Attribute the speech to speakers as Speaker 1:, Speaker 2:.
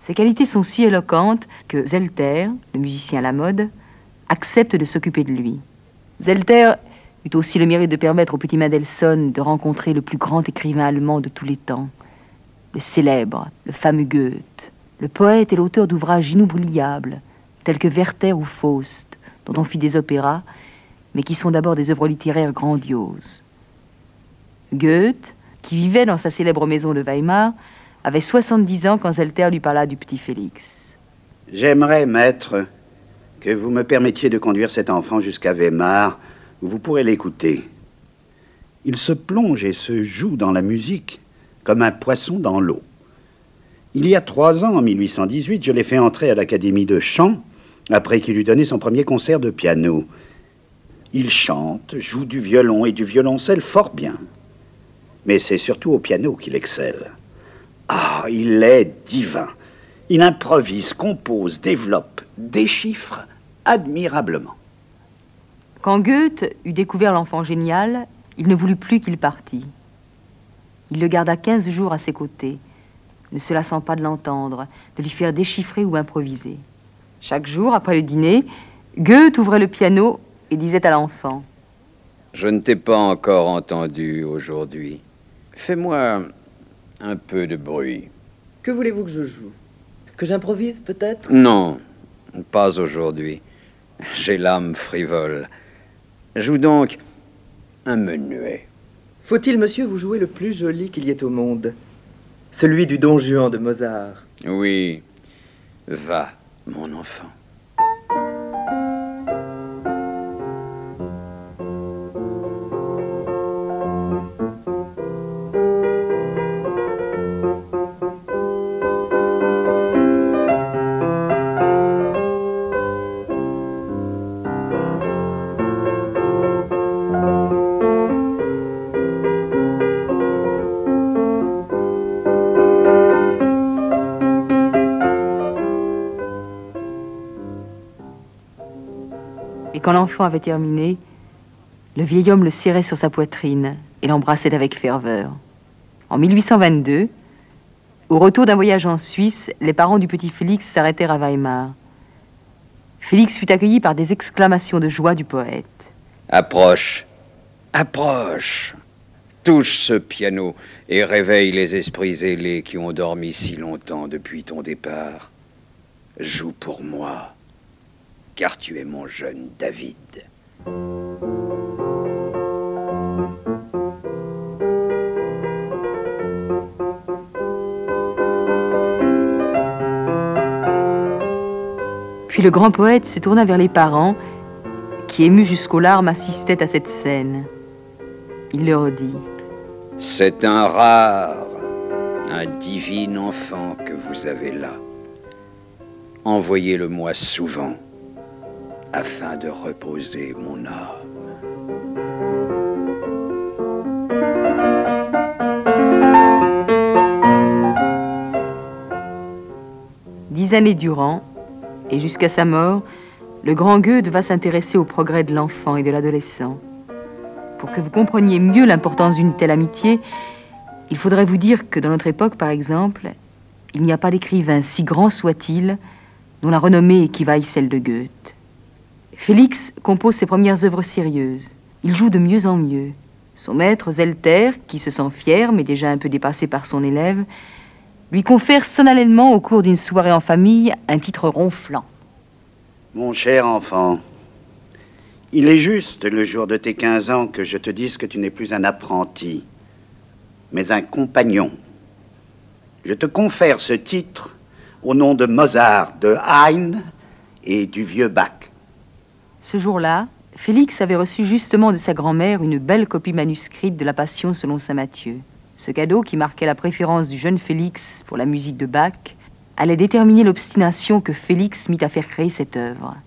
Speaker 1: Ses qualités sont si éloquentes que Zelter, le musicien à la mode, accepte de s'occuper de lui. Zelter eut aussi le mérite de permettre au petit Mendelssohn de rencontrer le plus grand écrivain allemand de tous les temps, le célèbre, le fameux Goethe, le poète et l'auteur d'ouvrages inoubliables, tels que Werther ou Faust, dont on fit des opéras, mais qui sont d'abord des œuvres littéraires grandioses. Goethe, qui vivait dans sa célèbre maison de Weimar, avait 70 ans quand Zelter lui parla du petit Félix.
Speaker 2: J'aimerais, maître, que vous me permettiez de conduire cet enfant jusqu'à Weimar, où vous pourrez l'écouter. Il se plonge et se joue dans la musique comme un poisson dans l'eau. Il y a 3 ans, en 1818, je l'ai fait entrer à l'Académie de chant, après qu'il eut donné son premier concert de piano. Il chante, joue du violon et du violoncelle fort bien. Mais c'est surtout au piano qu'il excelle. Ah, il est divin. Il improvise, compose, développe, déchiffre admirablement.
Speaker 1: Quand Goethe eut découvert l'enfant génial, il ne voulut plus qu'il partît. Il le garda 15 jours à ses côtés, ne se lassant pas de l'entendre, de lui faire déchiffrer ou improviser. Chaque jour, après le dîner, Goethe ouvrait le piano et disait à l'enfant:
Speaker 3: « Je ne t'ai pas encore entendu aujourd'hui. Fais-moi un peu de bruit. »
Speaker 4: « Que voulez-vous que je joue? Que j'improvise, peut-être? »
Speaker 3: « Non, pas aujourd'hui. J'ai l'âme frivole. Joue donc un menuet. »
Speaker 4: « Faut-il, monsieur, vous jouer le plus joli qu'il y ait au monde? Celui du Don Juan de Mozart. » »«
Speaker 3: Oui, va, mon enfant. »
Speaker 1: Et quand l'enfant avait terminé, le vieil homme le serrait sur sa poitrine et l'embrassait avec ferveur. En 1822, au retour d'un voyage en Suisse, les parents du petit Félix s'arrêtèrent à Weimar. Félix fut accueilli par des exclamations de joie du poète.
Speaker 3: « Approche, approche, touche ce piano et réveille les esprits ailés qui ont dormi si longtemps depuis ton départ. Joue pour moi, car tu es mon jeune David. »
Speaker 1: Puis le grand poète se tourna vers les parents, qui, émus jusqu'aux larmes, assistaient à cette scène. Il leur dit:
Speaker 3: « C'est un rare, un divin enfant que vous avez là. Envoyez-le-moi souvent, afin de reposer mon âme. »
Speaker 1: Dix années durant, et jusqu'à sa mort, le grand Goethe va s'intéresser aux progrès de l'enfant et de l'adolescent. Pour que vous compreniez mieux l'importance d'une telle amitié, il faudrait vous dire que dans notre époque, par exemple, il n'y a pas d'écrivain, si grand soit-il, dont la renommée équivaille celle de Goethe. Félix compose ses premières œuvres sérieuses. Il joue de mieux en mieux. Son maître, Zelter, qui se sent fier, mais déjà un peu dépassé par son élève, lui confère solennellement au cours d'une soirée en famille un titre ronflant.
Speaker 2: « Mon cher enfant, il est juste, le jour de tes 15 ans, que je te dise que tu n'es plus un apprenti, mais un compagnon. Je te confère ce titre au nom de Mozart, de Haydn et du vieux Bach. »
Speaker 1: Ce jour-là, Félix avait reçu justement de sa grand-mère une belle copie manuscrite de la Passion selon saint Matthieu. Ce cadeau, qui marquait la préférence du jeune Félix pour la musique de Bach, allait déterminer l'obstination que Félix mit à faire créer cette œuvre.